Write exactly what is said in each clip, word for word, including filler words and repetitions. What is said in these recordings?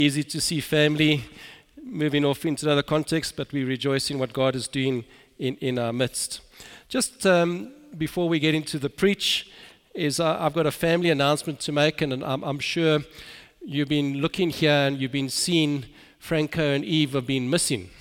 Easy to see family moving off into another context, but we rejoice in what God is doing in, in our midst. Just um, before we get into the preach, is uh, I've got a family announcement to make, and I'm, I'm sure you've been looking here and you've been seeing Franco and Eve have been missing.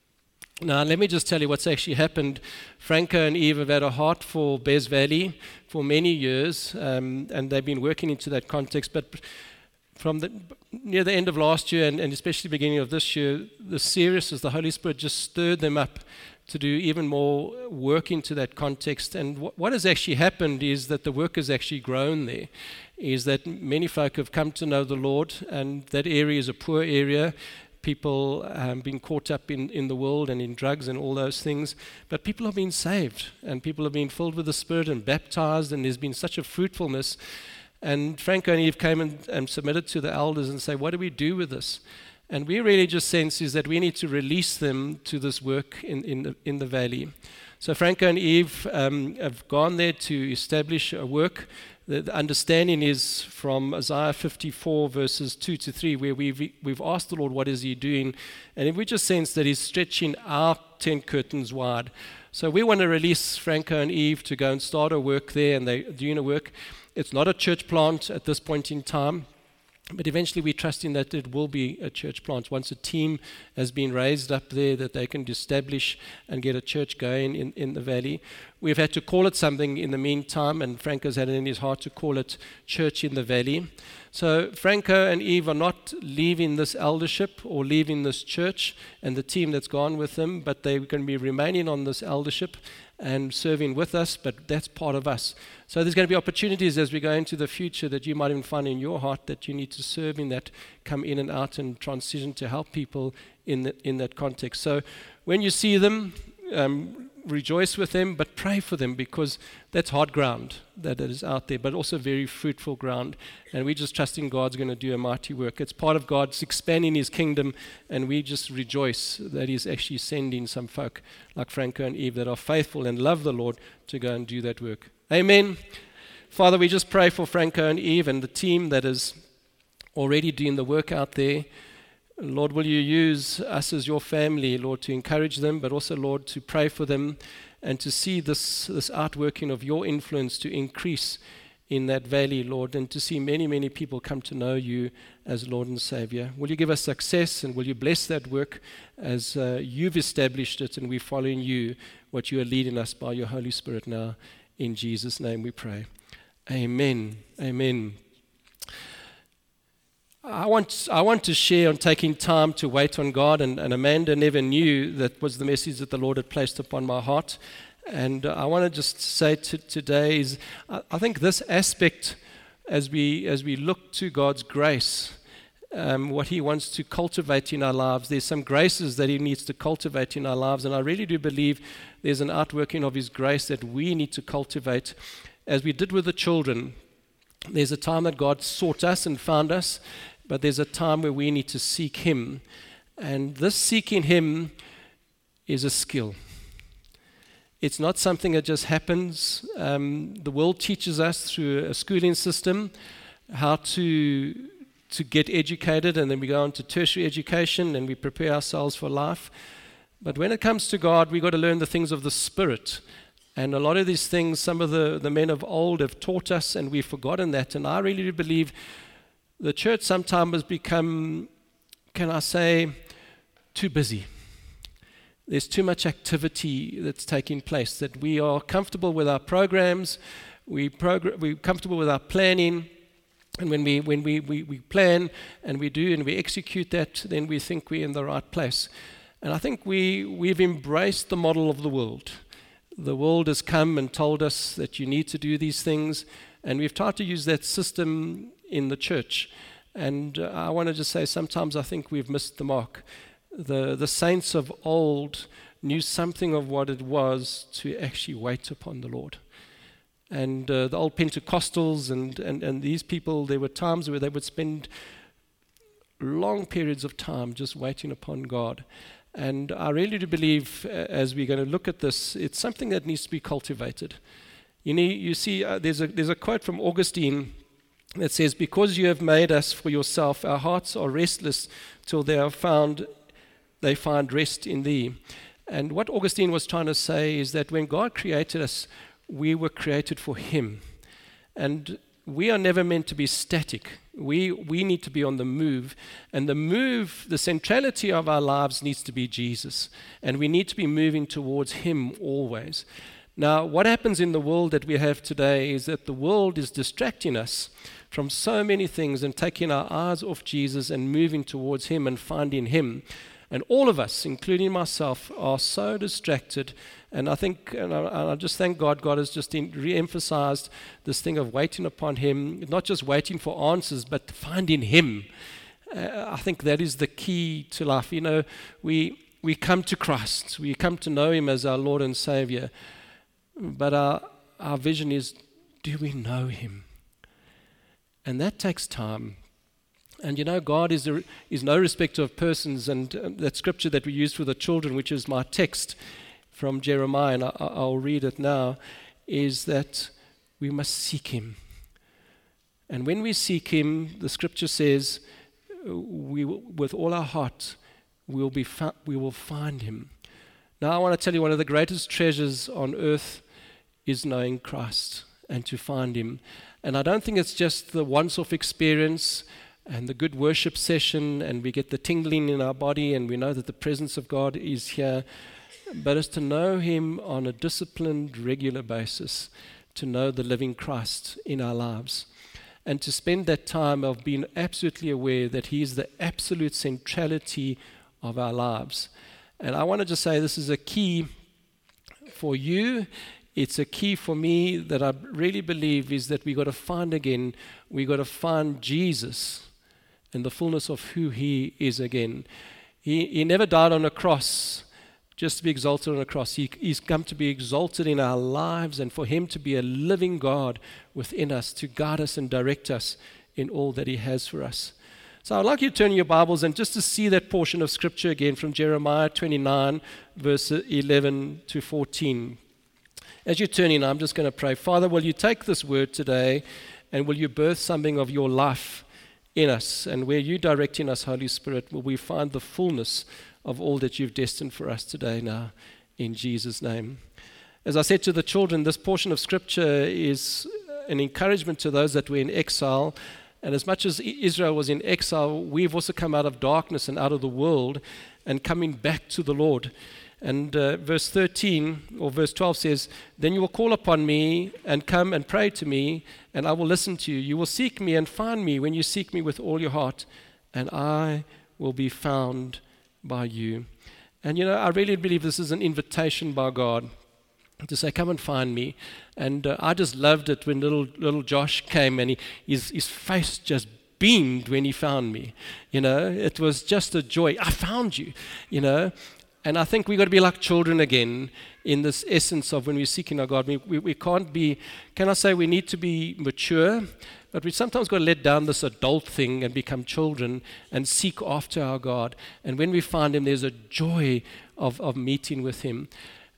Now, let me just tell you what's actually happened. Franco and Eve have had a heart for Bez Valley for many years, um, and they've been working into that context, but from the, near the end of last year and, and especially beginning of this year, the seriousness, the Holy Spirit just stirred them up to do even more work into that context. And wh- what has actually happened is that the work has actually grown there, is that many folk have come to know the Lord, and that area is a poor area. People um, being caught up in, in the world and in drugs and all those things. But people have been saved, and people have been filled with the Spirit and baptized, and there's been such a fruitfulness. And Franco and Eve came and, and submitted to the elders and say, what do we do with this? And we really just sense is that we need to release them to this work in, in, the, in the valley. So Franco and Eve um, have gone there to establish a work. The, the understanding is from Isaiah fifty-four verses two to three, where we've, we've asked the Lord, what is he doing? And we just sense that he's stretching our tent curtains wide. So we want to release Franco and Eve to go and start a work there, and they're doing a work. It's not a church plant at this point in time, but eventually we're trusting that it will be a church plant. Once a team has been raised up there, that they can establish and get a church going in, in the valley. We've had to call it something in the meantime, and Franco's had it in his heart to call it Church in the Valley. So Franco and Eve are not leaving this eldership or leaving this church and the team that's gone with them, but they're going to be remaining on this eldership and serving with us, but that's part of us. So there's going to be opportunities as we go into the future that you might even find in your heart that you need to serve in, that come in and out and transition to help people in the, in that context. So when you see them, um, rejoice with them, but pray for them, because that's hard ground that is out there, but also very fruitful ground. And we're just trusting God's going to do a mighty work. It's part of God's expanding his kingdom, and we just rejoice that he's actually sending some folk like Franco and Eve that are faithful and love the Lord to go and do that work. Amen. Father, we just pray for Franco and Eve and the team that is already doing the work out there. Lord, will you use us as your family, Lord, to encourage them, but also, Lord, to pray for them and to see this, this outworking of your influence to increase in that valley, Lord, and to see many, many people come to know you as Lord and Savior. Will you give us success, and will you bless that work as uh, you've established it, and we're following you, what you are leading us by your Holy Spirit now. In Jesus' name we pray. Amen. Amen. I want I want to share on taking time to wait on God, and, and Amanda never knew that was the message that the Lord had placed upon my heart. And uh, I want to just say to, today is I, I think this aspect, as we as we look to God's grace, um, what he wants to cultivate in our lives, there's some graces that he needs to cultivate in our lives, and I really do believe there's an outworking of his grace that we need to cultivate, as we did with the children. There's a time that God sought us and found us, but there's a time where we need to seek him. And this seeking him is a skill. It's not something that just happens. Um, the world teaches us through a schooling system how to, to get educated, and then we go on to tertiary education and we prepare ourselves for life. But when it comes to God, we've got to learn the things of the Spirit. And a lot of these things, some of the, the men of old have taught us, and we've forgotten that. And I really do believe the church sometimes has become, can I say, too busy. There's too much activity that's taking place, that we are comfortable with our programs, we progr- we're comfortable with our planning, and when we when we, we, we plan and we do and we execute that, then we think we're in the right place. And I think we, we've embraced the model of the world. The world has come and told us that you need to do these things, and we've tried to use that system in the church. And uh, I want to just say sometimes I think we've missed the mark. The, the saints of old knew something of what it was to actually wait upon the Lord. And uh, the old Pentecostals and, and, and these people, there were times where they would spend long periods of time just waiting upon God. And I really do believe, uh, as we're going to look at this, it's something that needs to be cultivated. You know, you see, uh, there's a there's a quote from Augustine It says, because you have made us for yourself, our hearts are restless till they are found, they find rest in thee. And what Augustine was trying to say is that when God created us, we were created for him. And we are never meant to be static. We we need to be on the move. And the move, the centrality of our lives needs to be Jesus. And we need to be moving towards him always. Now, what happens in the world that we have today is that the world is distracting us from so many things and taking our eyes off Jesus and moving towards him and finding him. And all of us, including myself, are so distracted. And I think, and I, and I just thank God, God has just re-emphasized this thing of waiting upon him, not just waiting for answers, but finding him. Uh, I think that is the key to life. You know, we we come to Christ. We come to know him as our Lord and Savior. But our, our vision is, do we know him? And that takes time. And you know, God is a, is no respecter of persons, and uh, that scripture that we use for the children, which is my text from Jeremiah, and I, I'll read it now, is that we must seek him. And when we seek him, the scripture says, we will, with all our heart, we will, be fa- we will find him. Now I want to tell you, one of the greatest treasures on earth is knowing Christ and to find him. And I don't think it's just the once-off experience and the good worship session, and we get the tingling in our body, and we know that the presence of God is here. But it's to know him on a disciplined, regular basis, to know the living Christ in our lives, and to spend that time of being absolutely aware that he is the absolute centrality of our lives. And I want to just say this is a key for you. It's a key for me that I really believe is that we got to find again, we got to find Jesus and the fullness of who he is again. He, he never died on a cross just to be exalted on a cross. He, he's come to be exalted in our lives, and for him to be a living God within us, to guide us and direct us in all that he has for us. So I'd like you to turn your Bibles and just to see that portion of scripture again from Jeremiah twenty-nine, verse eleven to fourteen. As you're turning, I'm just going to pray. Father, will you take this word today, and will you birth something of your life in us? And where you're directing us, Holy Spirit, will we find the fullness of all that you've destined for us today now, in Jesus' name. As I said to the children, this portion of scripture is an encouragement to those that were in exile. And as much as Israel was in exile, we've also come out of darkness and out of the world and coming back to the Lord. And uh, verse thirteen or verse twelve says, then you will call upon me and come and pray to me, and I will listen to you. You will seek me and find me when you seek me with all your heart, and I will be found by you. And you know, I really believe this is an invitation by God to say, come and find me. And uh, I just loved it when little little Josh came, and he, his, his face just beamed when he found me. You know, it was just a joy. I found you, you know. And I think we've got to be like children again in this essence of when we're seeking our God. We, we, we can't be, can I say we need to be mature, but we sometimes got to let down this adult thing and become children and seek after our God. And when we find him, there's a joy of, of meeting with him.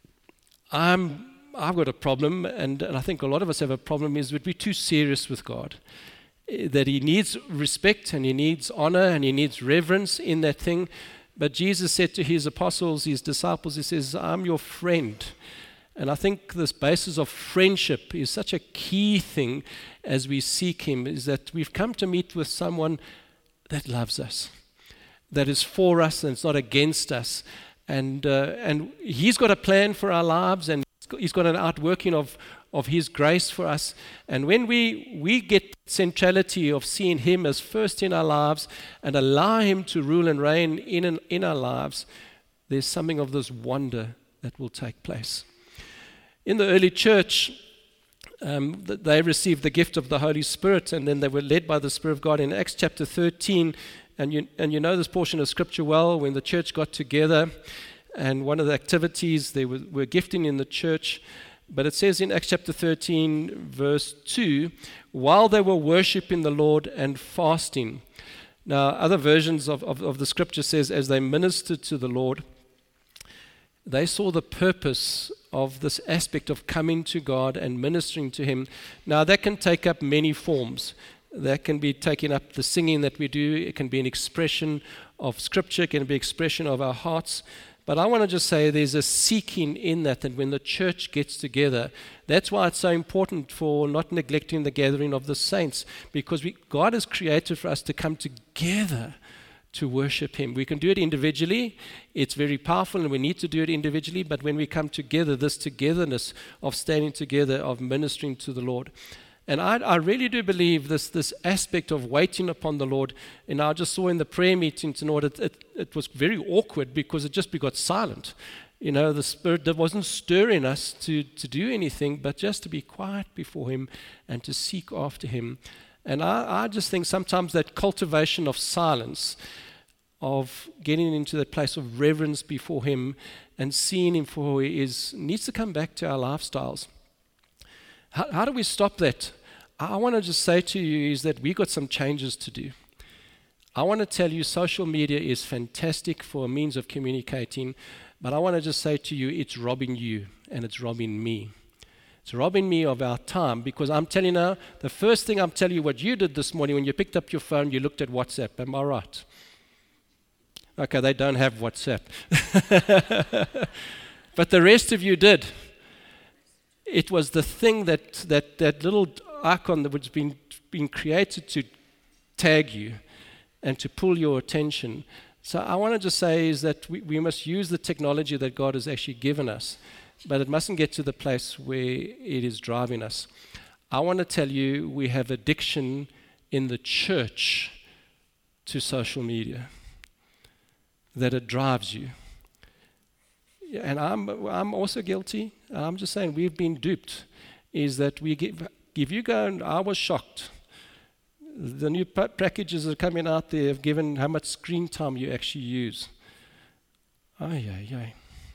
I'm, I've got a problem, and, and I think a lot of us have a problem, is that we're too serious with God. That he needs respect and he needs honor and he needs reverence in that thing. But Jesus said to his apostles, his disciples, he says, I'm your friend. And I think this basis of friendship is such a key thing as we seek him, is that we've come to meet with someone that loves us, that is for us and it's not against us. And uh, and he's got a plan for our lives, and he's got an outworking of, of his grace for us. And when we, we get centrality of seeing him as first in our lives and allow him to rule and reign in, in our lives, there's something of this wonder that will take place. In the early church, um, they received the gift of the Holy Spirit, and then they were led by the Spirit of God. In Acts chapter thirteen, and you, and you know this portion of scripture well, when the church got together, and one of the activities, they were, were gifting in the church. But it says in Acts chapter thirteen, verse two, while they were worshiping the Lord and fasting. Now, other versions of, of, of the scripture says, as they ministered to the Lord, they saw the purpose of this aspect of coming to God and ministering to him. Now, that can take up many forms. That can be taking up the singing that we do. It can be an expression of Scripture. It can be expression of our hearts. But I want to just say there's a seeking in that, and when the church gets together, that's why it's so important for not neglecting the gathering of the saints, because we, God has created for us to come together to worship Him. We can do it individually. It's very powerful, and we need to do it individually. But when we come together, this togetherness of standing together, of ministering to the Lord. And I, I really do believe this this aspect of waiting upon the Lord. And I just saw in the prayer meeting tonight, it, it, it was very awkward because it just got silent. You know, the Spirit that wasn't stirring us to, to do anything, but just to be quiet before Him and to seek after Him. And I, I just think sometimes that cultivation of silence, of getting into that place of reverence before Him and seeing Him for who He is, needs to come back to our lifestyles. How, how do we stop that? I want to just say to you is that we've got some changes to do. I want to tell you social media is fantastic for a means of communicating, but I want to just say to you it's robbing you and it's robbing me. It's robbing me of our time, because I'm telling you now, the first thing I'm telling you what you did this morning when you picked up your phone, you looked at WhatsApp. Am I right? Okay, they don't have WhatsApp. But the rest of you did. It was the thing that that, that little icon that was been, been created to tag you and to pull your attention. So I want to just say is that we, we must use the technology that God has actually given us, but it mustn't get to the place where it is driving us. I want to tell you we have addiction in the church to social media, that it drives you. And I'm I'm also guilty. I'm just saying we've been duped. Is that we give, if you go, and I was shocked. The new pa- packages that are coming out there have given how much screen time you actually use. Ay, ay, ay.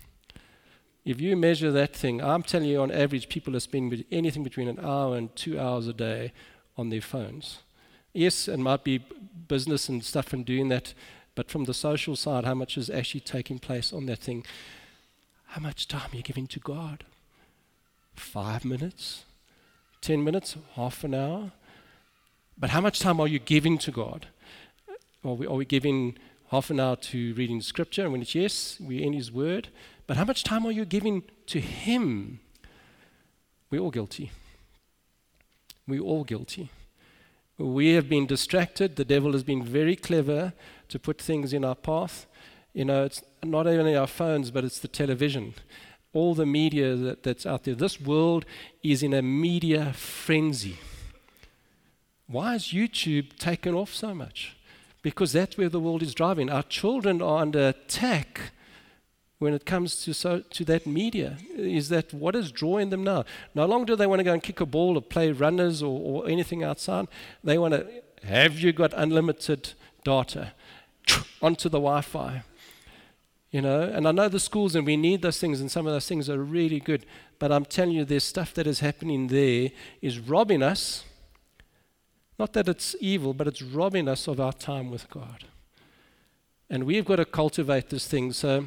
If you measure that thing, I'm telling you on average people are spending anything between an hour and two hours a day on their phones. Yes, it might be business and stuff and doing that, but from the social side, how much is actually taking place on that thing? How much time are you giving to God? Five minutes? Ten minutes? Half an hour? But how much time are you giving to God? Are we, are we giving half an hour to reading Scripture? And when it's yes, we're in His Word. But how much time are you giving to Him? We're all guilty. We're all guilty. We have been distracted. The devil has been very clever to put things in our path. You know, it's not only our phones, but it's the television. All the media that, that's out there. This world is in a media frenzy. Why is YouTube taken off so much? Because that's where the world is driving. Our children are under attack when it comes to so, to that media. Is that what is drawing them now? No longer do they want to go and kick a ball or play runners or, or anything outside. They want to, have you got unlimited data? Onto the Wi-Fi. You know, and I know the schools and we need those things, and some of those things are really good, but I'm telling you there's stuff that is happening there is robbing us. Not that it's evil, but it's robbing us of our time with God. And we've got to cultivate this thing. So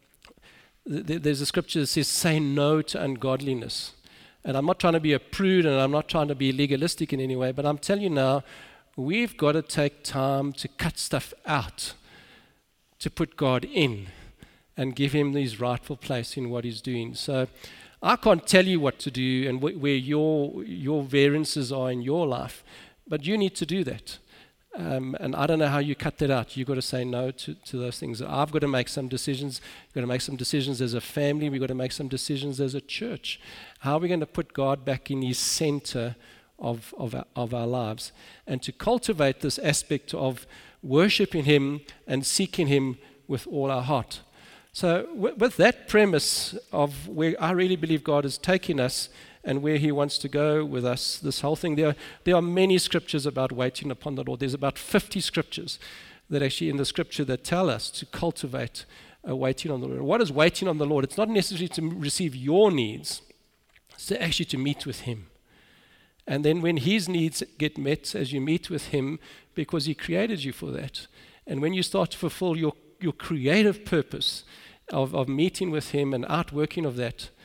th- there's a scripture that says, say no to ungodliness. And I'm not trying to be a prude, and I'm not trying to be legalistic in any way, but I'm telling you now, we've got to take time to cut stuff out, to put God in, and give Him His rightful place in what He's doing. So I can't tell you what to do and wh- where your your variances are in your life, but you need to do that. Um, and I don't know how you cut that out. You've got to say no to, to those things. I've got to make some decisions. We've got to make some decisions as a family. We've got to make some decisions as a church. How are we going to put God back in His center of, of, our, of our lives? And to cultivate this aspect of worshiping Him and seeking Him with all our heart. So w- with that premise of where I really believe God is taking us and where He wants to go with us, this whole thing, there are, there are many scriptures about waiting upon the Lord. There's about fifty scriptures that actually in the scripture that tell us to cultivate uh, waiting on the Lord. What is waiting on the Lord? It's not necessarily to receive your needs. It's to actually to meet with Him. And then when His needs get met as you meet with Him, because He created you for that. And when you start to fulfill your, your creative purpose of, of meeting with Him and outworking of that,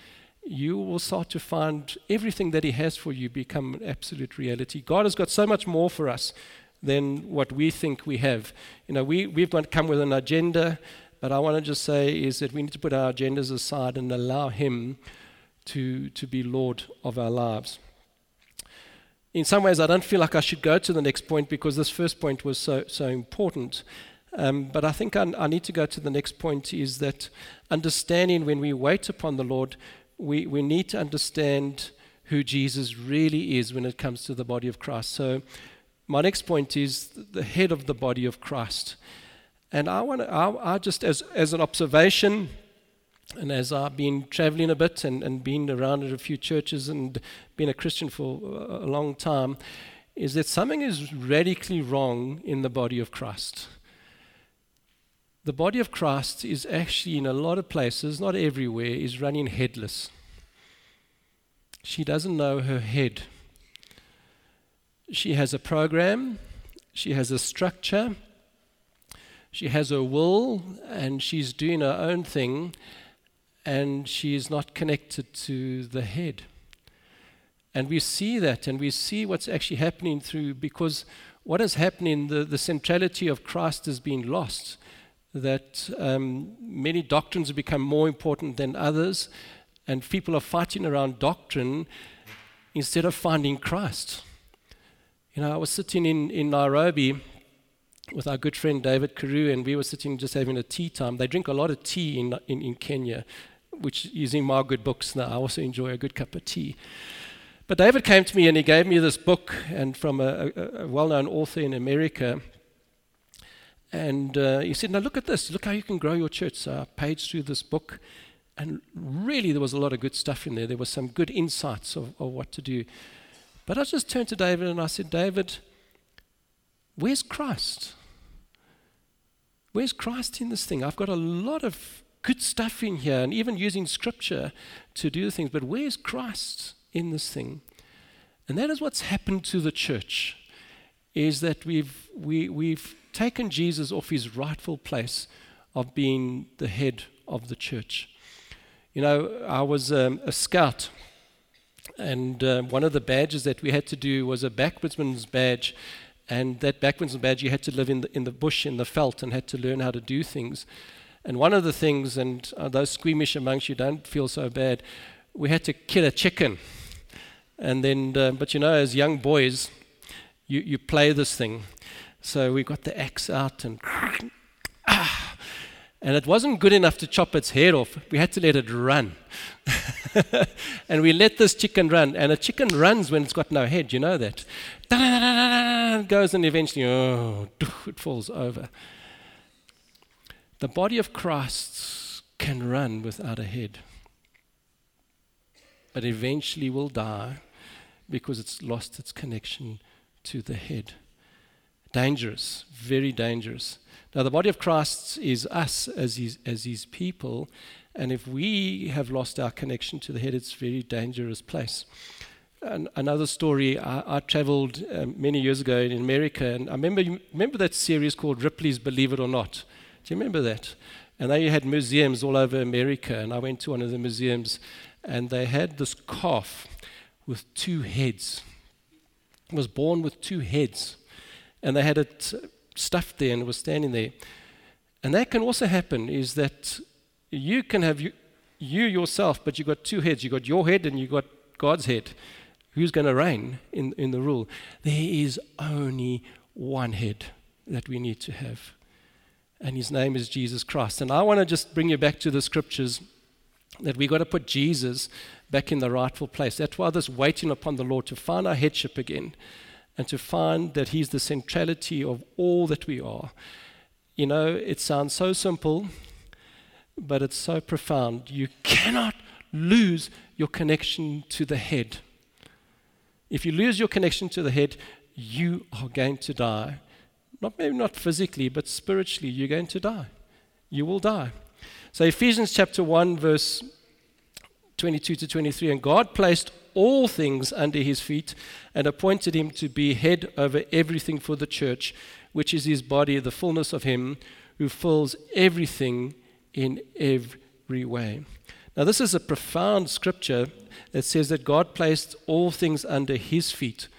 you will start to find everything that he has for you become an absolute reality. God has got so much more for us than what we think we have. You know, we, we've got to come with an agenda, but I want to just say is that we need to put our agendas aside and allow him to, to be Lord of our lives. In some ways, I don't feel like I should go to the next point because this first point was so, so important. Um, but I think I, I need to go to the next point, is that understanding when we wait upon the Lord, we, we need to understand who Jesus really is when it comes to the body of Christ. So my next point is the head of the body of Christ. And I want to, I, I just, as, as an observation, and as I've been traveling a bit and, and been around at a few churches and been a Christian for a long time, is that something is radically wrong in the body of Christ. The body of Christ is actually in a lot of places, not everywhere, is running headless. She doesn't know her head. She has a program, she has a structure, she has a will, and she's doing her own thing, and she is not connected to the head. And we see that, and we see what's actually happening through, because what is happening, the, the centrality of Christ has been lost. That um, many doctrines have become more important than others, and people are fighting around doctrine instead of finding Christ. You know, I was sitting in, in Nairobi with our good friend David Carew, and we were sitting just having a tea time. They drink a lot of tea in, in, in Kenya, which is in my good books now. I also enjoy a good cup of tea. But David came to me and he gave me this book, and from a, a, a well-known author in America. And uh, he said, now look at this, look how you can grow your church. So I paged through this book, and really there was a lot of good stuff in there. There was some good insights of, of what to do. But I just turned to David and I said, David, where's Christ? Where's Christ in this thing? I've got a lot of good stuff in here, and even using scripture to do things, but where's Christ in this thing? And that is what's happened to the church, is that we've we, we've taken Jesus off his rightful place of being the head of the church. You know, I was um, a scout, and uh, one of the badges that we had to do was a backwoodsman's badge, and that backwoodsman's badge, you had to live in the, in the bush, in the veld, and had to learn how to do things. And one of the things, and uh, those squeamish amongst you don't feel so bad, we had to kill a chicken. And then, uh, but you know, as young boys, you, you play this thing. So we got the axe out, and ah, and it wasn't good enough to chop its head off. We had to let it run. And we let this chicken run, and a chicken runs when it's got no head, you know that. It goes, and eventually, oh, it falls over. The body of Christ can run without a head, but eventually will die because it's lost its connection to the head. Dangerous, very dangerous. Now, the body of Christ is us as his, as his people, and if we have lost our connection to the head, it's a very dangerous place. And another story, I, I traveled um, many years ago in America, and I remember, you remember that series called Ripley's Believe It or Not? Do you remember that? And they had museums all over America, and I went to one of the museums, and they had this calf with two heads. It was born with two heads. And they had it stuffed there and it was standing there. And that can also happen, is that you can have you, you yourself, but you've got two heads. You've got your head and you've got God's head. Who's going to reign in, in the rule? There is only one head that we need to have. And his name is Jesus Christ. And I want to just bring you back to the scriptures, that we've got to put Jesus back in the rightful place. That's why this waiting upon the Lord, to find our headship again, and to find that he's the centrality of all that we are. You know, it sounds so simple, but it's so profound. You cannot lose your connection to the head. If you lose your connection to the head, you are going to die. Not maybe not physically, but spiritually, you're going to die. You will die. So Ephesians chapter one, verse twenty-two to twenty-three, and God placed all things under his feet and appointed him to be head over everything for the church, which is his body, the fullness of him who fills everything in every way. Now, this is a profound scripture that says that God placed all things under his feet.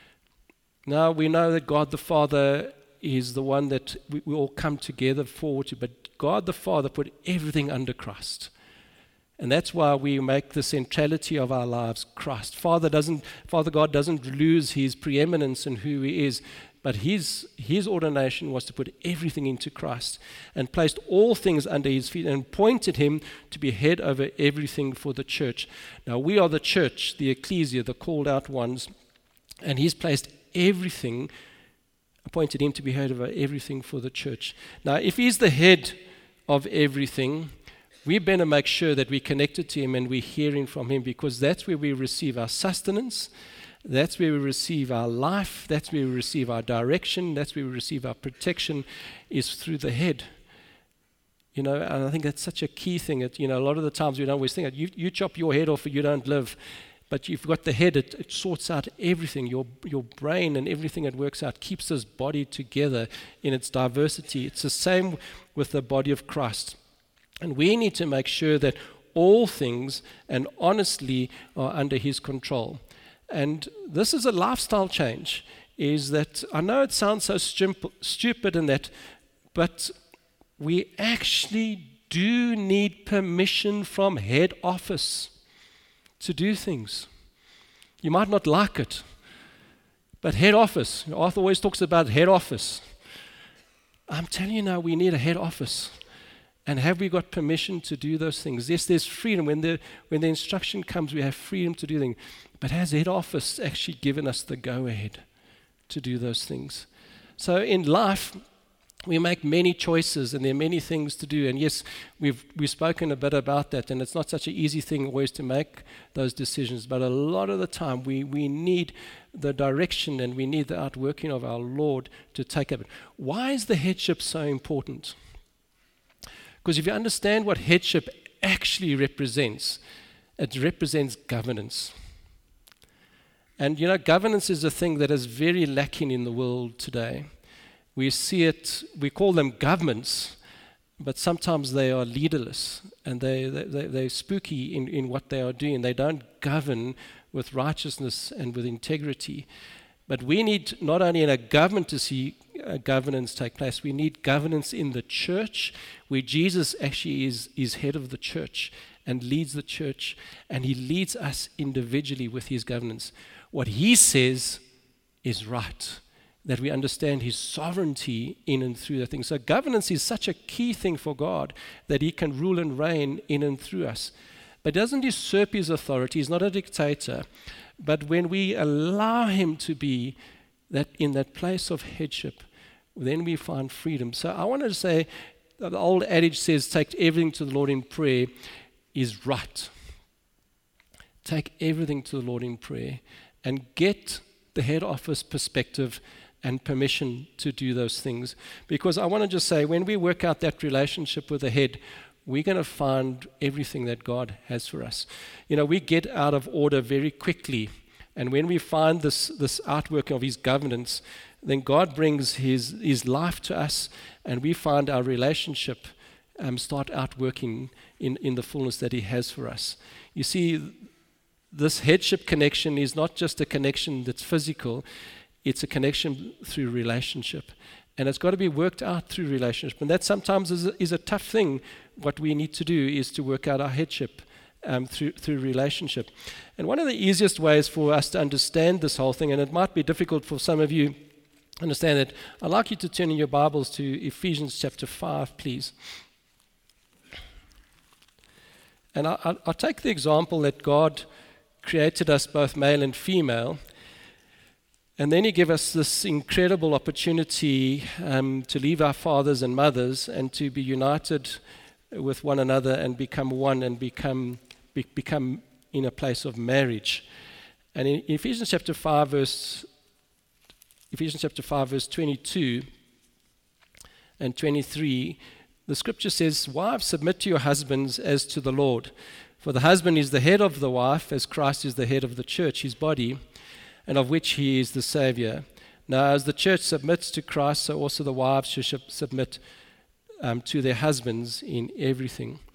Now, we know that God the Father is the one that we, we all come together forward to, but God the Father put everything under Christ. And that's why we make the centrality of our lives Christ. Father doesn't, Father God doesn't lose his preeminence in who he is, but his, his ordination was to put everything into Christ and placed all things under his feet and appointed him to be head over everything for the church. Now, we are the church, the ecclesia, the called out ones, and he's placed everything, appointed him to be head over everything for the church. Now, if he's the head of everything, we better make sure that we're connected to him and we're hearing from him, because that's where we receive our sustenance, that's where we receive our life, that's where we receive our direction, that's where we receive our protection, is through the head. You know, and I think that's such a key thing. That, you know, a lot of the times we don't always think that you, you chop your head off or you don't live. But you've got the head, it, it sorts out everything. Your your brain and everything it works out keeps this body together in its diversity. It's the same with the body of Christ. And we need to make sure that all things and honestly are under his control. And this is a lifestyle change, is that I know it sounds so stupid, stupid in that, but we actually do need permission from head office to do things. You might not like it, but head office, Arthur always talks about head office. I'm telling you now, we need a head office. And have we got permission to do those things? Yes, there's freedom. When the when the instruction comes, we have freedom to do things. But has head office actually given us the go-ahead to do those things? So in life, we make many choices, and there are many things to do. And yes, we've we've spoken a bit about that, and it's not such an easy thing always to make those decisions. But a lot of the time, we we need the direction and we need the outworking of our Lord to take up. Why is the headship so important? Because if you understand what headship actually represents, it represents governance. And you know, governance is a thing that is very lacking in the world today. We see it, we call them governments, but sometimes they are leaderless and they, they, they, they're spooky in, in what they are doing. They don't govern with righteousness and with integrity. But we need not only in a government to see uh, governance take place, we need governance in the church, where Jesus actually is, is head of the church and leads the church, and he leads us individually with his governance. What he says is right, that we understand his sovereignty in and through the things. So governance is such a key thing for God, that he can rule and reign in and through us. But doesn't usurp his authority. He's not a dictator. But when we allow him to be that in that place of headship, then we find freedom. So I wanted to say, that the old adage says, take everything to the Lord in prayer, is right. Take everything to the Lord in prayer and get the head office perspective and permission to do those things. Because I want to just say, when we work out that relationship with the head, we're going to find everything that God has for us. You know, we get out of order very quickly. And when we find this, this outworking of his governance, then God brings his, his life to us, and we find our relationship um, start outworking in, in the fullness that he has for us. You see, this headship connection is not just a connection that's physical, it's a connection through relationship. And it's got to be worked out through relationship. And that sometimes is a, is a tough thing. What we need to do is to work out our headship um, through, through relationship. And one of the easiest ways for us to understand this whole thing, and it might be difficult for some of you to understand it, I'd like you to turn in your Bibles to Ephesians chapter five, please. And I, I, I'll take the example that God created us both male and female. And then he gave us this incredible opportunity um, to leave our fathers and mothers and to be united with one another and become one and become be, become in a place of marriage. And in Ephesians chapter five, verse Ephesians chapter five, verse twenty-two and twenty-three, the scripture says, "Wives, submit to your husbands as to the Lord. For the husband is the head of the wife, as Christ is the head of the church, his body, and of which he is the Savior. Now, as the church submits to Christ, so also the wives should submit um, to their husbands in everything."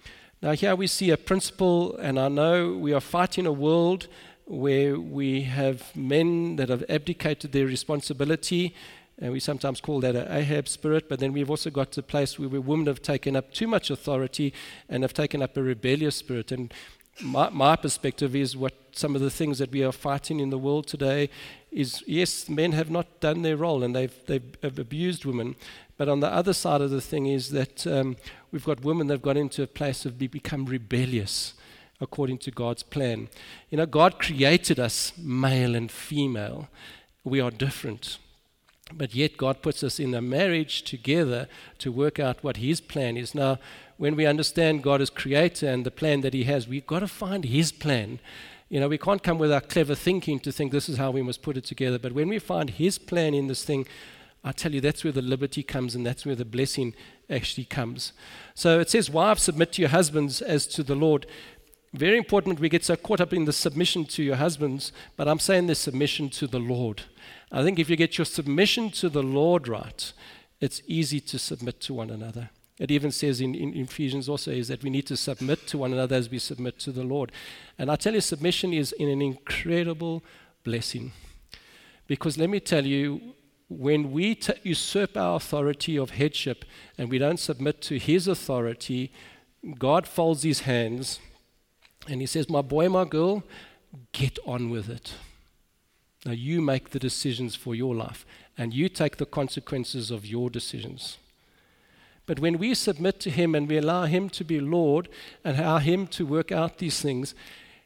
Now here we see a principle, and I know we are fighting a world where we have men that have abdicated their responsibility, and we sometimes call that an Ahab spirit, but then we've also got to a place where women have taken up too much authority and have taken up a rebellious spirit. And my, my perspective is what some of the things that we are fighting in the world today is, yes, men have not done their role and they've, they've abused women, but on the other side of the thing is that um, we've got women that have got into a place of be, become rebellious according to God's plan. You know, God created us male and female. We are different. But yet God puts us in a marriage together to work out what His plan is. Now, when we understand God as creator and the plan that He has, we've got to find His plan. You know, we can't come with our clever thinking to think this is how we must put it together. But when we find His plan in this thing, I tell you, that's where the liberty comes and that's where the blessing actually comes. So it says, wives, submit to your husbands as to the Lord. Very important, we get so caught up in the submission to your husbands, but I'm saying the submission to the Lord. I think if you get your submission to the Lord right, it's easy to submit to one another. It even says in, in Ephesians also is that we need to submit to one another as we submit to the Lord. And I tell you, submission is in an incredible blessing. Because let me tell you, when we t- usurp our authority of headship and we don't submit to His authority, God folds His hands and He says, my boy, my girl, get on with it. Now you make the decisions for your life and you take the consequences of your decisions. But when we submit to Him and we allow Him to be Lord and allow Him to work out these things,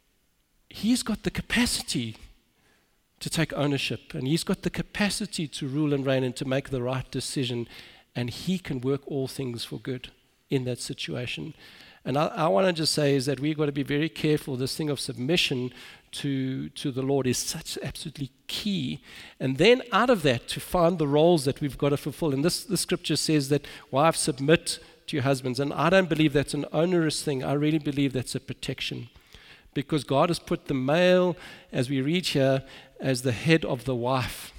He's got the capacity to take ownership, and He's got the capacity to rule and reign and to make the right decision, and He can work all things for good in that situation. And I, I want to just say is that we've got to be very careful. This thing of submission to, to the Lord is such absolutely key. And then out of that, to find the roles that we've got to fulfill. And this, this scripture says that wives, submit to your husbands. And I don't believe that's an onerous thing. I really believe that's a protection. Because God has put the male, as we read here, as the head of the wife.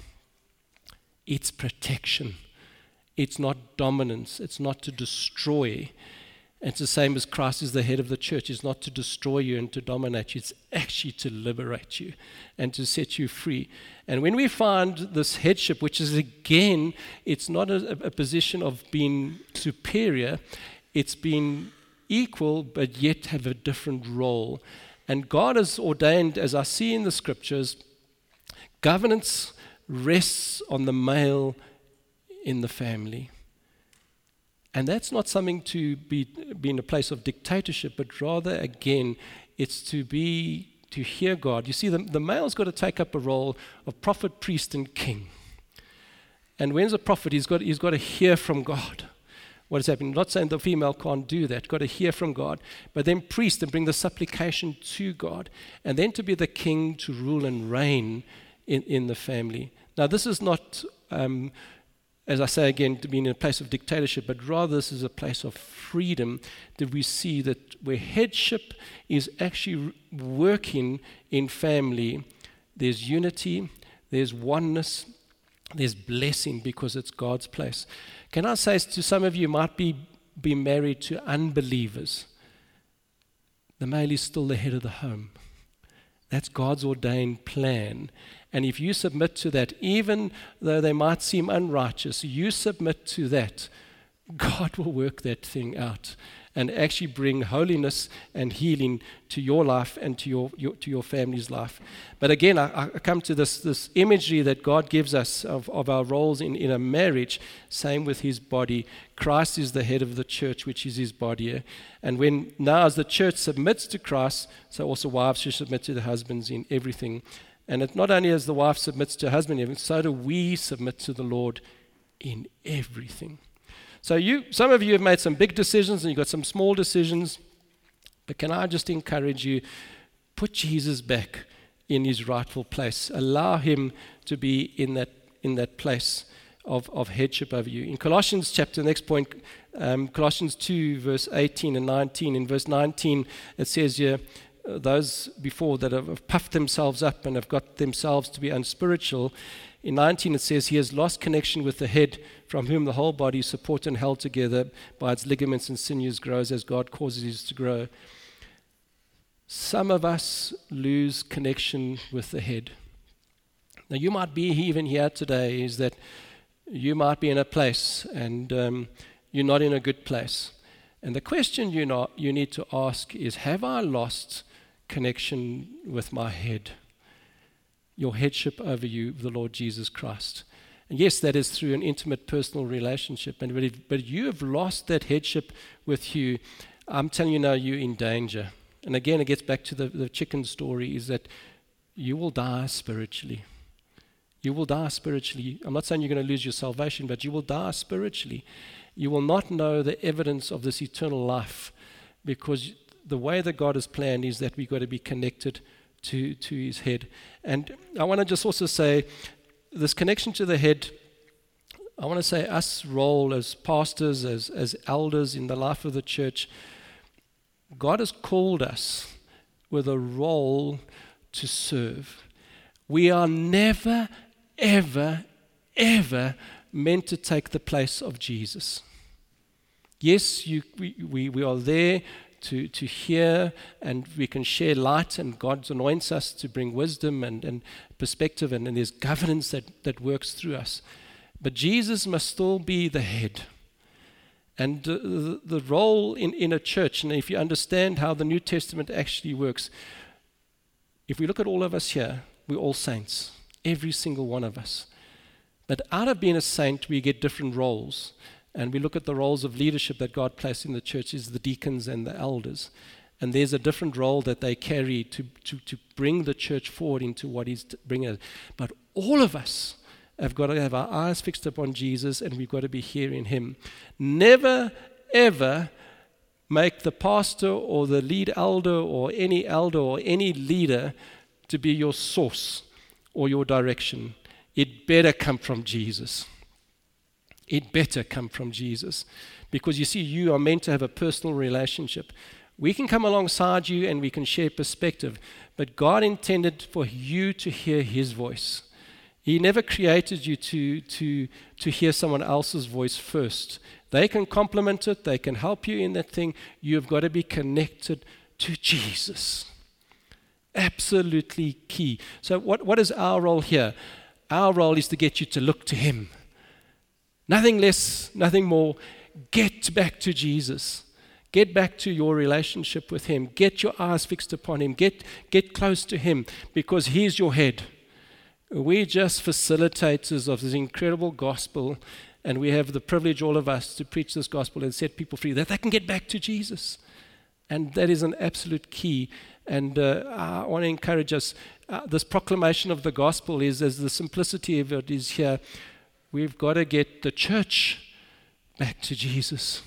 It's protection. It's not dominance. It's not to destroy. It's the same as Christ is the head of the church. It's not to destroy you and to dominate you. It's actually to liberate you and to set you free. And when we find this headship, which is again, it's not a, a position of being superior. It's being equal, but yet have a different role. And God has ordained, as I see in the scriptures, governance rests on the male in the family. And that's not something to be, be in a place of dictatorship, but rather, again, it's to be, to hear God. You see, the, the male's got to take up a role of prophet, priest, and king. And when's a prophet? He's got, he's got to hear from God. What is happening? I'm not saying the female can't do that. Got to hear from God. But then priest and bring the supplication to God. And then to be the king to rule and reign in, in the family. Now this is not, um, as I say again, to be in a place of dictatorship, but rather this is a place of freedom that we see that where headship is actually working in family, there's unity, there's oneness, there's blessing because it's God's place. Can I say to some of you might be, be married to unbelievers, the male is still the head of the home. That's God's ordained plan. And if you submit to that, even though they might seem unrighteous, you submit to that, God will work that thing out and actually bring holiness and healing to your life and to your, your to your family's life. But again, I, I come to this, this imagery that God gives us of, of our roles in, in a marriage, same with His body. Christ is the head of the church, which is His body. And when now as the church submits to Christ, so also wives should submit to the husbands in everything. And it not only as the wife submits to her husband, so do we submit to the Lord in everything. So you, some of you have made some big decisions and you've got some small decisions, but can I just encourage you, put Jesus back in His rightful place. Allow Him to be in that in that place of, of headship over you. In Colossians chapter, next point, um, Colossians two, verse eighteen and nineteen. In verse nineteen, it says here, those before that have puffed themselves up and have got themselves to be unspiritual, In nineteen it says, he has lost connection with the head, from whom the whole body, supported and held together by its ligaments and sinews, grows as God causes it to grow. Some of us lose connection with the head. Now you might be even here today, is that you might be in a place and um, you're not in a good place. And the question you, not, you need to ask is, have I lost connection with my head? Your headship over you, the Lord Jesus Christ. And yes, that is through an intimate personal relationship. And but if, but you have lost that headship with you, I'm telling you now, you're in danger. And again, it gets back to the, the chicken story, is that you will die spiritually. You will die spiritually. I'm not saying you're going to lose your salvation, but you will die spiritually. You will not know the evidence of this eternal life, because the way that God has planned is that we've got to be connected to, to his head. And I want to just also say, this connection to the head, I want to say us role as pastors, as, as elders in the life of the church, God has called us with a role to serve. We are never, ever, ever meant to take the place of Jesus. Yes, you, we, we, we are there to, to hear, and we can share light, and God anoints us to bring wisdom and, and perspective, and, and there's governance that, that works through us. But Jesus must still be the head. And uh, the, the role in, in a church, and if you understand how the New Testament actually works, if we look at all of us here, we're all saints, every single one of us. But out of being a saint, we get different roles. And we look at the roles of leadership that God placed in the church is the deacons and the elders. And there's a different role that they carry to, to, to bring the church forward into what he's bringing. But all of us have got to have our eyes fixed upon Jesus, and we've got to be hearing him. Never, ever make the pastor or the lead elder or any elder or any leader to be your source or your direction. It better come from Jesus. It better come from Jesus. Because you see, you are meant to have a personal relationship. We can come alongside you and we can share perspective, but God intended for you to hear his voice. He never created you to, to, to hear someone else's voice first. They can complement it, they can help you in that thing. You've got to be connected to Jesus. Absolutely key. So what, what is our role here? Our role is to get you to look to him. Nothing less, nothing more. Get back to Jesus. Get back to your relationship with him. Get your eyes fixed upon him. Get, get close to him, because he's your head. We're just facilitators of this incredible gospel, and we have the privilege, all of us, to preach this gospel and set people free, that they can get back to Jesus. And that is an absolute key. And uh, I want to encourage us. Uh, this proclamation of the gospel is, as the simplicity of it is here, we've got to get the church back to Jesus.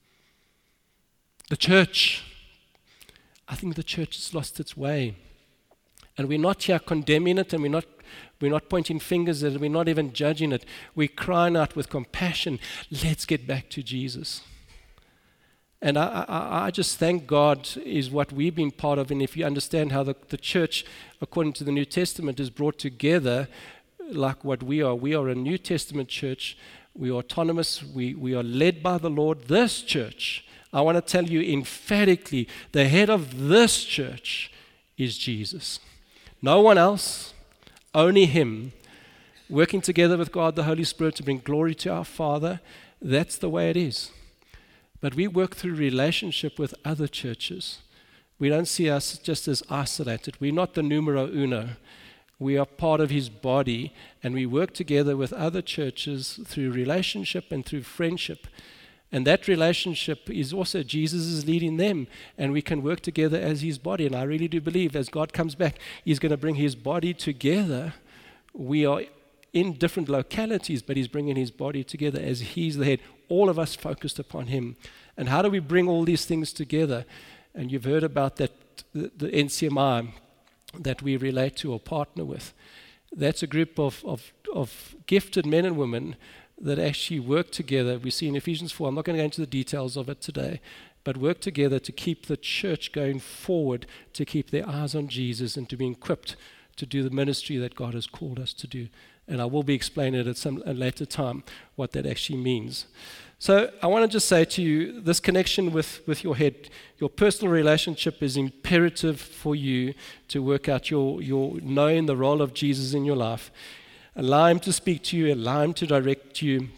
The church. I think the church has lost its way. And we're not here condemning it, and we're not we're not pointing fingers at it, we're not even judging it. We're crying out with compassion, let's get back to Jesus. And I, I, I just thank God is what we've been part of. And if you understand how the, the church, according to the New Testament, is brought together like what we are. We are a New Testament church. We are autonomous. We, we are led by the Lord. This church, I want to tell you emphatically, the head of this church is Jesus. No one else, only him. Working together with God, the Holy Spirit, to bring glory to our Father. That's the way it is. But we work through relationship with other churches. We don't see us just as isolated. We're not the numero uno. We are part of his body, and we work together with other churches through relationship and through friendship. And that relationship is also Jesus is leading them, and we can work together as his body. And I really do believe as God comes back, he's going to bring his body together. We are in different localities, but he's bringing his body together as he's the head. All of us focused upon him. And how do we bring all these things together? And you've heard about that, the, the N C M I that we relate to or partner with. That's a group of, of, of gifted men and women that actually work together. We see in Ephesians four, I'm not going to go into the details of it today, but work together to keep the church going forward, to keep their eyes on Jesus and to be equipped to do the ministry that God has called us to do. And I will be explaining it at some a later time, what that actually means. So I want to just say to you, this connection with, with your head, your personal relationship is imperative for you to work out your, your knowing the role of Jesus in your life. Allow him to speak to you, allow him to direct you,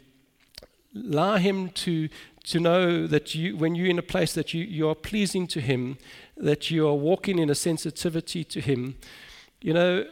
allow him to, to know that you, when you're in a place that you, you are pleasing to him, that you are walking in a sensitivity to him. You know,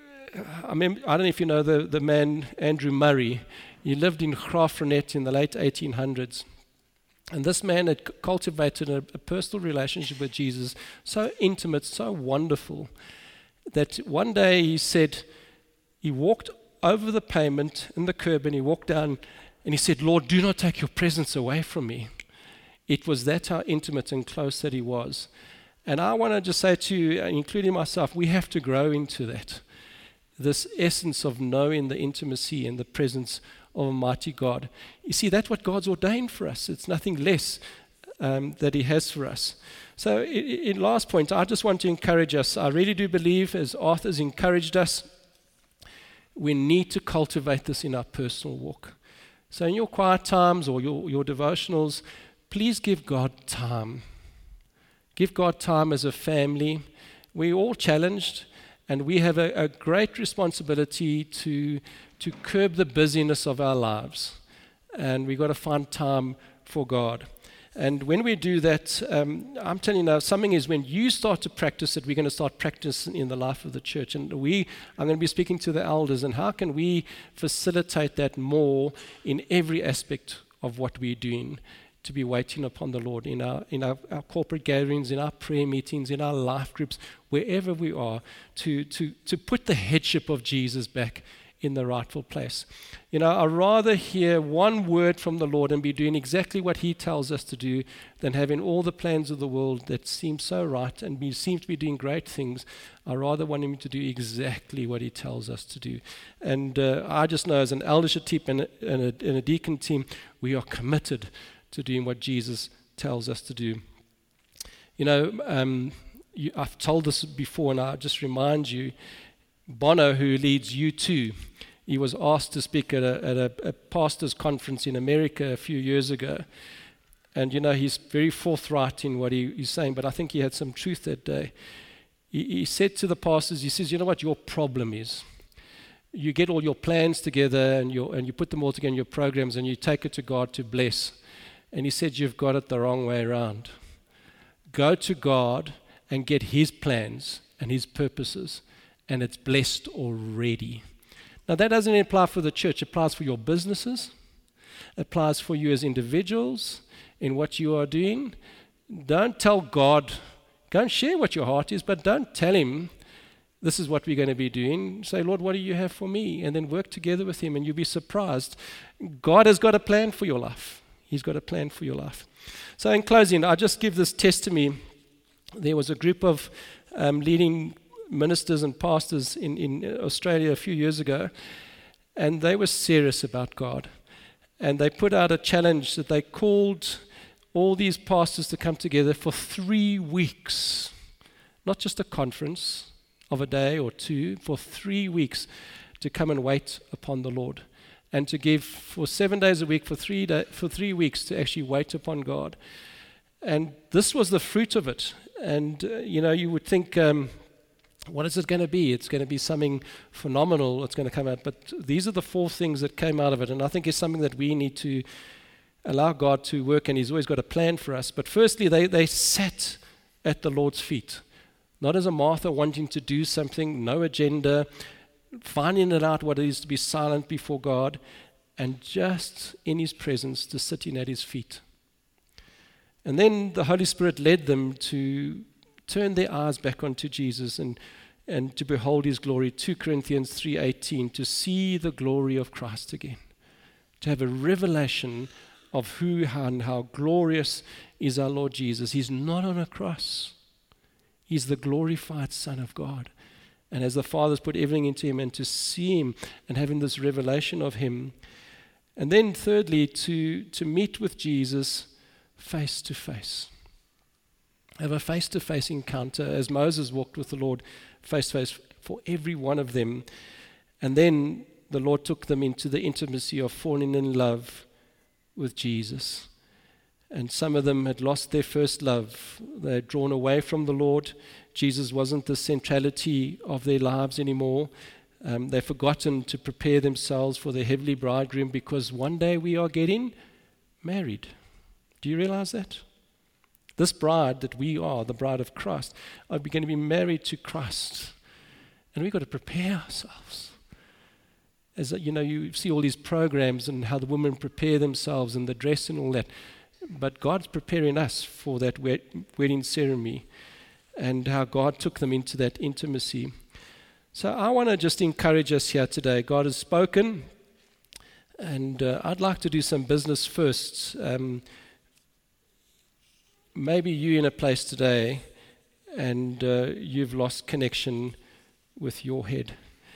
I mean, I don't know if you know the, the man Andrew Murray. He lived in Graaff-Reinet in the late eighteen hundreds. And this man had c- cultivated a, a personal relationship with Jesus, so intimate, so wonderful, that one day he said, he walked over the pavement in the curb and he walked down and he said, Lord, do not take your presence away from me. It was that how intimate and close that he was. And I want to just say to you, including myself, we have to grow into that. This essence of knowing the intimacy and the presence of Almighty God. You see, that's what God's ordained for us. It's nothing less um, that he has for us. So in, in last point, I just want to encourage us. I really do believe, as Arthur's encouraged us, we need to cultivate this in our personal walk. So in your quiet times or your, your devotionals, please give God time. Give God time as a family. We're all challenged, and we have a, a great responsibility to, to curb the busyness of our lives. And we've got to find time for God. And when we do that, um, I'm telling you now, something is when you start to practice it, we're going to start practicing in the life of the church. And we, I'm going to be speaking to the elders, and how can we facilitate that more in every aspect of what we're doing, to be waiting upon the Lord in our in our, our corporate gatherings, in our prayer meetings, in our life groups, wherever we are, to to to put the headship of Jesus back in the rightful place. You know, I'd rather hear one word from the Lord and be doing exactly what he tells us to do than having all the plans of the world that seem so right and we seem to be doing great things. I rather want him to do exactly what he tells us to do. And uh, I just know as an eldership team and a, and, a, and a deacon team, we are committed to doing what Jesus tells us to do. You know, um, you, I've told this before, and I just remind you, Bono, who leads U two, he was asked to speak at a, at a, a pastor's conference in America a few years ago. And, you know, he's very forthright in what he, he's saying, but I think he had some truth that day. He, he said to the pastors, he says, you know what your problem is? You get all your plans together and, your, and you put them all together in your programs and you take it to God to bless. And he said, you've got it the wrong way around. Go to God and get his plans and his purposes, and it's blessed already. Now, that doesn't apply for the church. It applies for your businesses. It applies for you as individuals in what you are doing. Don't tell God, go and share what your heart is, but don't tell him, this is what we're going to be doing. Say, Lord, what do you have for me? And then work together with him, and you'll be surprised. God has got a plan for your life. He's got a plan for your life. So in closing, I just give this testimony. There was a group of um, leading ministers and pastors in, in Australia a few years ago, and they were serious about God. And they put out a challenge that they called all these pastors to come together for three weeks. Not just a conference of a day or two, for three weeks to come and wait upon the Lord. And to give for seven days a week, for three day, for three weeks to actually wait upon God. And this was the fruit of it. And, uh, you know, you would think, um, what is it going to be? It's going to be something phenomenal that's going to come out. But these are the four things that came out of it. And I think it's something that we need to allow God to work, and he's always got a plan for us. But firstly, they, they sat at the Lord's feet. Not as a Martha wanting to do something, no agenda, finding it out what it is to be silent before God, and just in his presence to sitting at his feet. And then the Holy Spirit led them to turn their eyes back onto Jesus and, and to behold his glory. Second Corinthians three eighteen, to see the glory of Christ again. To have a revelation of who and how glorious is our Lord Jesus. He's not on a cross. He's the glorified Son of God. And as the Father's put everything into him, and to see him and having this revelation of him. And then thirdly, to, to meet with Jesus face to face. Have a face-to-face encounter as Moses walked with the Lord face to face for every one of them. And then the Lord took them into the intimacy of falling in love with Jesus. And some of them had lost their first love. They had drawn away from the Lord. Jesus wasn't the centrality of their lives anymore. Um, they've forgotten to prepare themselves for the heavenly bridegroom, because one day we are getting married. Do you realize that? This bride that we are, the bride of Christ, are going to be married to Christ. And we've got to prepare ourselves. As you know, you see all these programs and how the women prepare themselves and the dress and all that. But God's preparing us for that wedding ceremony, and how God took them into that intimacy. So I want to just encourage us here today. God has spoken, and uh, I'd like to do some business first. Um, maybe you're in a place today and uh, you've lost connection with your head.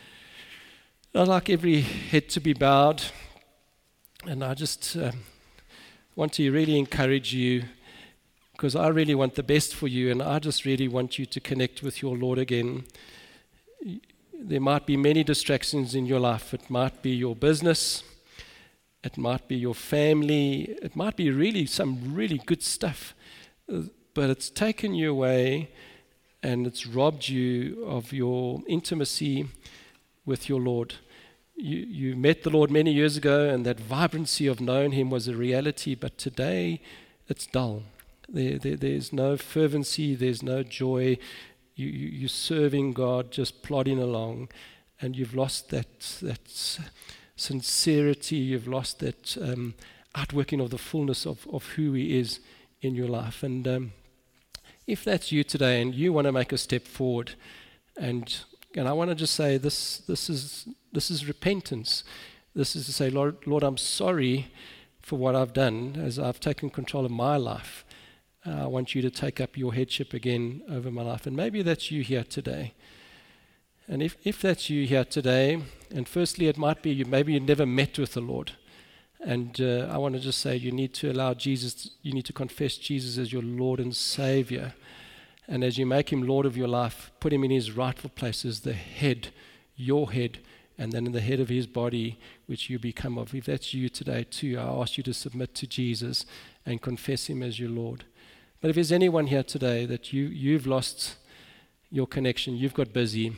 I'd like every head to be bowed, and I just uh, want to really encourage you, because I really want the best for you, and I just really want you to connect with your Lord again. There might be many distractions in your life. It might be your business. It might be your family. It might be really some really good stuff. But it's taken you away, and it's robbed you of your intimacy with your Lord. You, you met the Lord many years ago, and that vibrancy of knowing Him was a reality, but today it's dull. There, there, there's no fervency, there's no joy. You, you, you're serving God, just plodding along, and you've lost that, that sincerity, you've lost that um, outworking of the fullness of, of who He is in your life. And um, if that's you today and you want to make a step forward, and and I want to just say this this is this is repentance. This is to say, Lord, Lord, I'm sorry for what I've done as I've taken control of my life. Uh, I want you to take up your headship again over my life. And maybe that's you here today. And if, if that's you here today, and firstly it might be you, maybe you never met with the Lord. And uh, I want to just say you need to allow Jesus, you need to confess Jesus as your Lord and Savior. And as you make Him Lord of your life, put Him in His rightful place as the head, your head, and then in the head of His body, which you become of. If that's you today too, I ask you to submit to Jesus and confess Him as your Lord. But if there's anyone here today that you, you've lost your connection, you've got busy,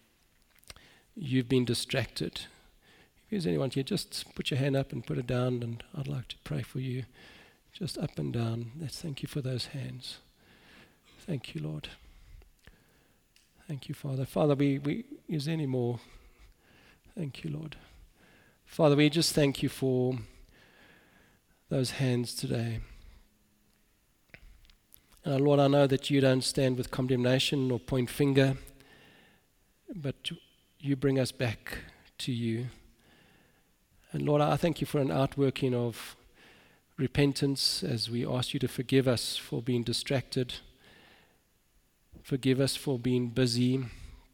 you've been distracted, if there's anyone here, just put your hand up and put it down, and I'd like to pray for you. Just up and down. Let's thank you for those hands. Thank you, Lord. Thank you, Father. Father, we, we is there any more? Thank you, Lord. Father, we just thank you for those hands today. Uh, Lord, I know that you don't stand with condemnation or point finger, but you bring us back to you. And Lord, I thank you for an outworking of repentance as we ask you to forgive us for being distracted, forgive us for being busy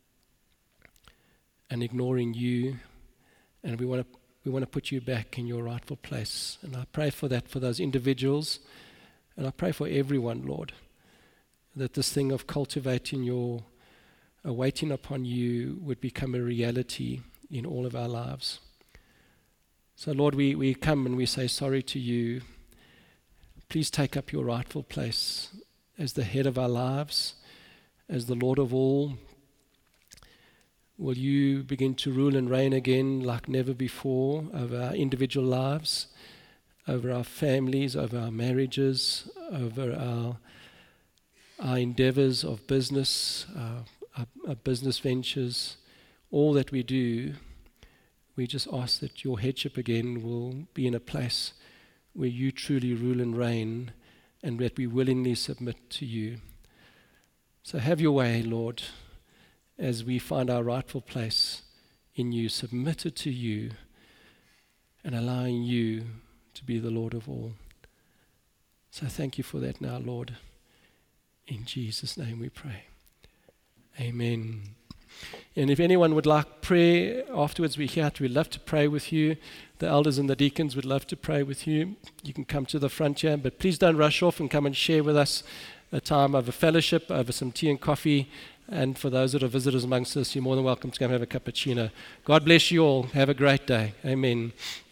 and ignoring you, and we want to we want to put you back in your rightful place. And I pray for that for those individuals. And I pray for everyone, Lord, that this thing of cultivating your, uh, waiting upon you would become a reality in all of our lives. So, Lord, we, we come and we say sorry to you. Please take up your rightful place as the head of our lives, as the Lord of all. Will you begin to rule and reign again like never before over our individual lives, over our families, over our marriages, over our our endeavors of business, our, our, our business ventures, all that we do. We just ask that your headship again will be in a place where you truly rule and reign, and that we willingly submit to you. So have your way, Lord, as we find our rightful place in you, submitted to you, and allowing you to be the Lord of all. So thank you for that now, Lord. In Jesus' name we pray. Amen. And if anyone would like prayer afterwards, we're here. We'd love to pray with you. The elders and the deacons would love to pray with you. You can come to the front here, but please don't rush off and come and share with us a time of a fellowship, over some tea and coffee. And for those that are visitors amongst us, you're more than welcome to come have a cappuccino. God bless you all. Have a great day. Amen.